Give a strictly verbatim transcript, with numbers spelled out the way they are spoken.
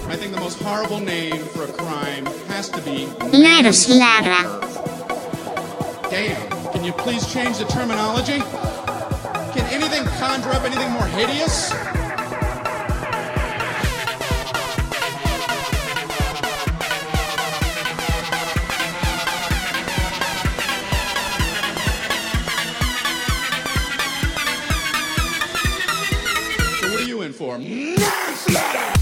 I think the most horrible name for a crime has to be manslaughter. Damn. Can you please change the terminology? Can anything conjure up anything more hideous? So what are you in for? Manslaughter!